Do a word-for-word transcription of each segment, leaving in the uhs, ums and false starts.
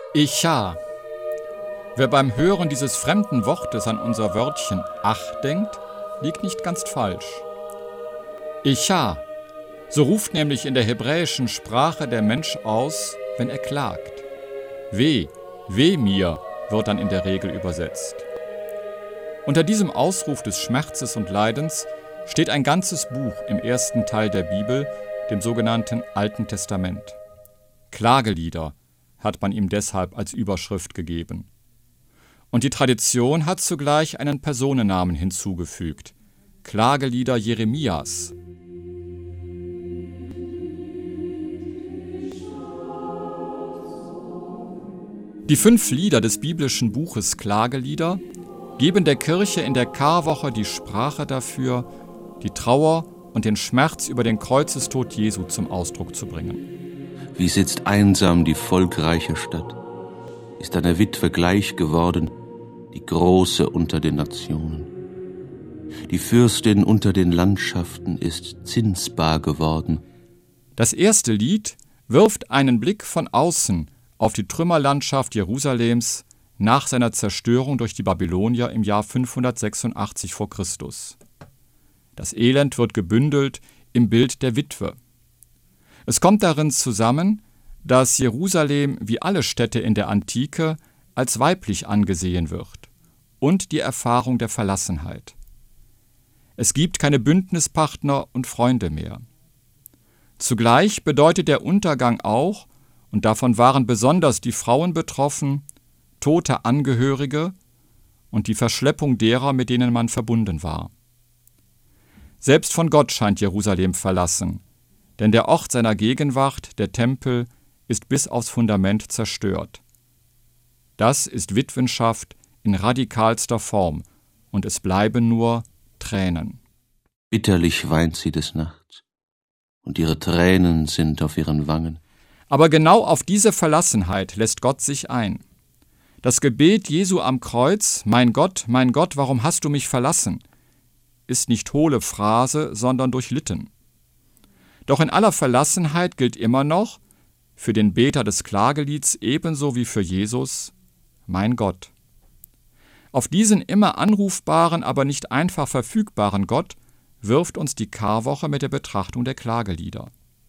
Echa. Wer beim Hören dieses fremden Wortes an unser Wörtchen ach denkt, liegt nicht ganz falsch. Echa. So ruft nämlich in der hebräischen Sprache der Mensch aus, wenn er klagt. Weh, weh mir, wird dann in der Regel übersetzt. Unter diesem Ausruf des Schmerzes und Leidens steht ein ganzes Buch im ersten Teil der Bibel, dem sogenannten Alten Testament. Klagelieder hat man ihm deshalb als Überschrift gegeben. Und die Tradition hat zugleich einen Personennamen hinzugefügt: Klagelieder Jeremias. Die fünf Lieder des biblischen Buches Klagelieder geben der Kirche in der Karwoche die Sprache dafür, die Trauer und den Schmerz über den Kreuzestod Jesu zum Ausdruck zu bringen. Wie sitzt einsam die volkreiche Stadt, ist einer Witwe gleich geworden, die Große unter den Nationen. Die Fürstin unter den Landschaften ist zinsbar geworden. Das erste Lied wirft einen Blick von außen auf die Trümmerlandschaft Jerusalems nach seiner Zerstörung durch die Babylonier im Jahr fünfhundertsechsundachtzig vor Christus. Das Elend wird gebündelt im Bild der Witwe. Es kommt darin zusammen, dass Jerusalem wie alle Städte in der Antike als weiblich angesehen wird und die Erfahrung der Verlassenheit. Es gibt keine Bündnispartner und Freunde mehr. Zugleich bedeutet der Untergang auch, und davon waren besonders die Frauen betroffen, tote Angehörige und die Verschleppung derer, mit denen man verbunden war. Selbst von Gott scheint Jerusalem verlassen, denn der Ort seiner Gegenwart, der Tempel, ist bis aufs Fundament zerstört. Das ist Witwenschaft in radikalster Form, und es bleiben nur Tränen. Bitterlich weint sie des Nachts, und ihre Tränen sind auf ihren Wangen. Aber genau auf diese Verlassenheit lässt Gott sich ein. Das Gebet Jesu am Kreuz, »Mein Gott, mein Gott, warum hast du mich verlassen?«, ist nicht hohle Phrase, sondern durchlitten. Doch in aller Verlassenheit gilt immer noch, für den Beter des Klagelieds ebenso wie für Jesus, mein Gott. Auf diesen immer anrufbaren, aber nicht einfach verfügbaren Gott wirft uns die Karwoche mit der Betrachtung der Klagelieder.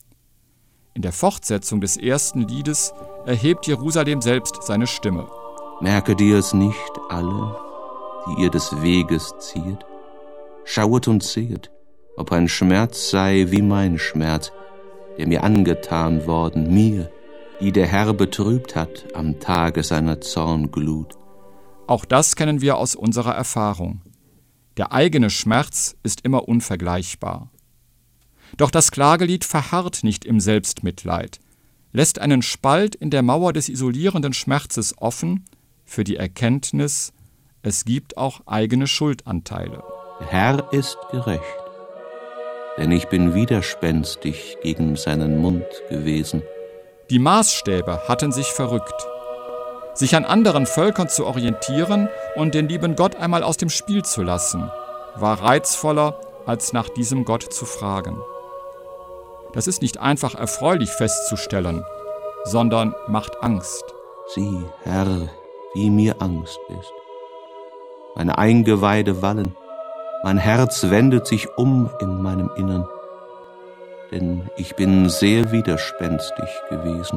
In der Fortsetzung des ersten Liedes erhebt Jerusalem selbst seine Stimme. Merket ihr es nicht, alle, die ihr des Weges ziehet? Schauet und sehet, ob ein Schmerz sei wie mein Schmerz, der mir angetan worden, mir, die der Herr betrübt hat am Tage seiner Zornglut. Auch das kennen wir aus unserer Erfahrung. Der eigene Schmerz ist immer unvergleichbar. Doch das Klagelied verharrt nicht im Selbstmitleid, lässt einen Spalt in der Mauer des isolierenden Schmerzes offen für die Erkenntnis, es gibt auch eigene Schuldanteile. Der Herr ist gerecht, denn ich bin widerspenstig gegen seinen Mund gewesen. Die Maßstäbe hatten sich verrückt. Sich an anderen Völkern zu orientieren und den lieben Gott einmal aus dem Spiel zu lassen, war reizvoller, als nach diesem Gott zu fragen. Das ist nicht einfach erfreulich festzustellen, sondern macht Angst. Sieh, Herr, wie mir Angst ist. Meine Eingeweide wallen, mein Herz wendet sich um in meinem Innern, denn ich bin sehr widerspenstig gewesen.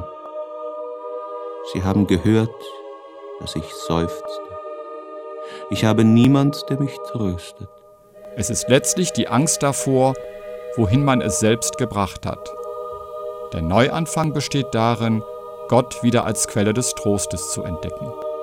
Sie haben gehört, dass ich seufzte. Ich habe niemand, der mich tröstet. Es ist letztlich die Angst davor, wohin man es selbst gebracht hat. Der Neuanfang besteht darin, Gott wieder als Quelle des Trostes zu entdecken.